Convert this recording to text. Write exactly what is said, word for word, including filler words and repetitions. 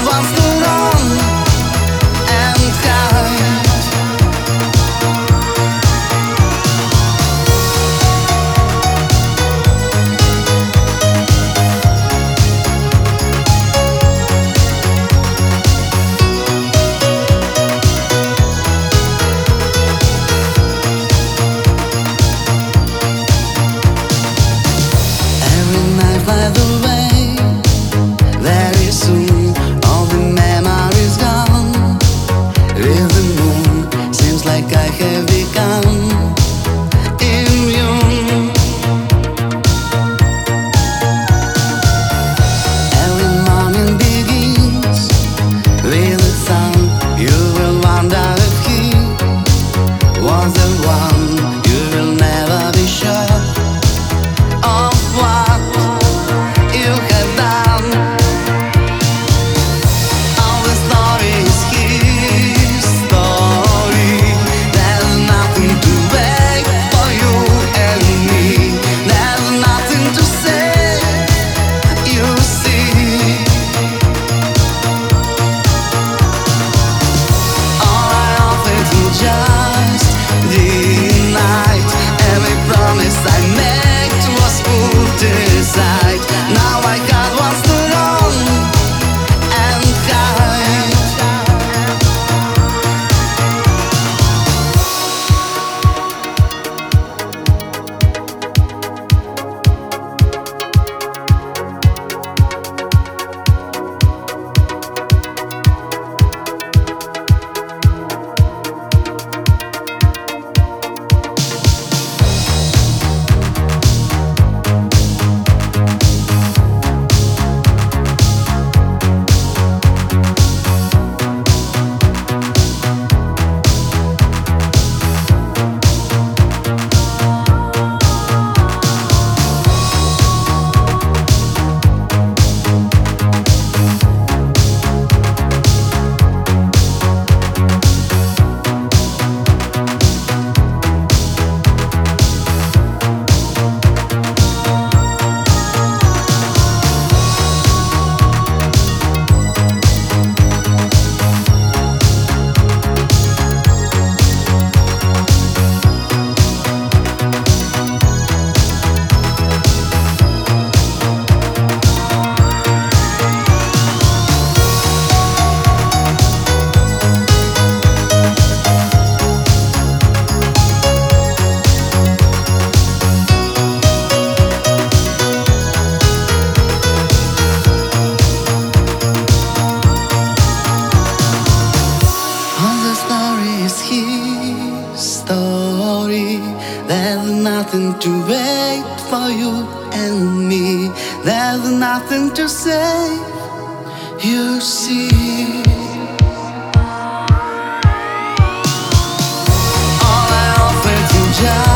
wants to run and hide. By the way, very soon all the memories gone. With the moon, seems like I have become immune. Every morning begins with the sun. You will wonder if he was the one. You will never be sure of what you have done. All the story is his story. There's nothing to wait for you and me. There's nothing to say, you see. All I offer to just deny. Every promise I made was put aside. Now my God wants to run and hide. Story. There's nothing to wait for you and me. There's nothing to say, you see. All I offer to just